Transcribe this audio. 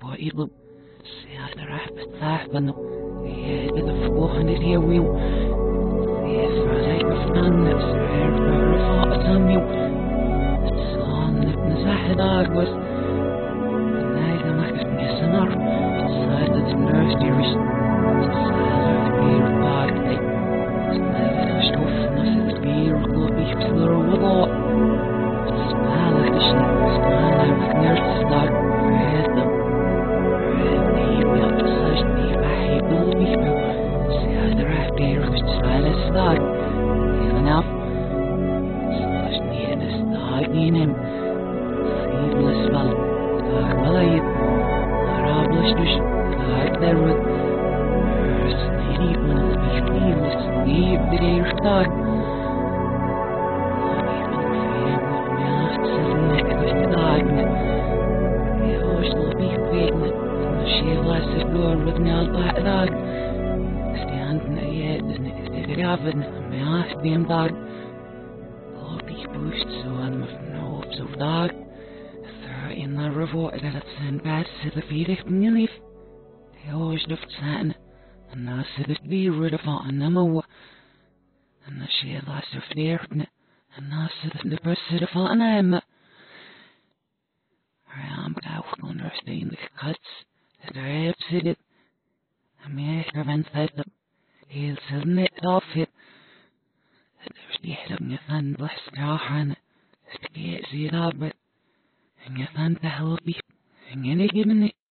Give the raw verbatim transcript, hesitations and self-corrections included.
وإيضا سيادة رحبة صاحبنا يهدد فوقنا اليوم يفعلي مفنان سعر رفاقة تميو صانك نزاح داروس نايدا مكتني سنر سادة النرسي رش سادة بير باقي سادة أشوف نفس بير قلبي بسلر وضاء سبالك تشني سبالك نرس دار هذا هذا يبقى بحي قلبي سادة راح بير وش سادة دار يغنف سادة نيدس ينام في بلسبال دار ملايد دار بلشتش دار درود سنيري من البيخني مسنيب بدير دار لاني من فيهم ومياخت سزنك دشت دارنا يوش لبيخ بيتنا نشي غاسر دور ودنا الباع دار استيانتنا ايادنا استغرافنا مياخت بيم دار boost so I'm no so dark through in the river that it's in bad to the feet of me the always left sand and I said it be rid of on them and the she lost her fear and I said the person of on them I am out understand the cuts that I have said it I may have said them he'll send it off it يحلم يفن بس راحنا استقيا زيرابت إن يفن تهلبي إن ينجي مني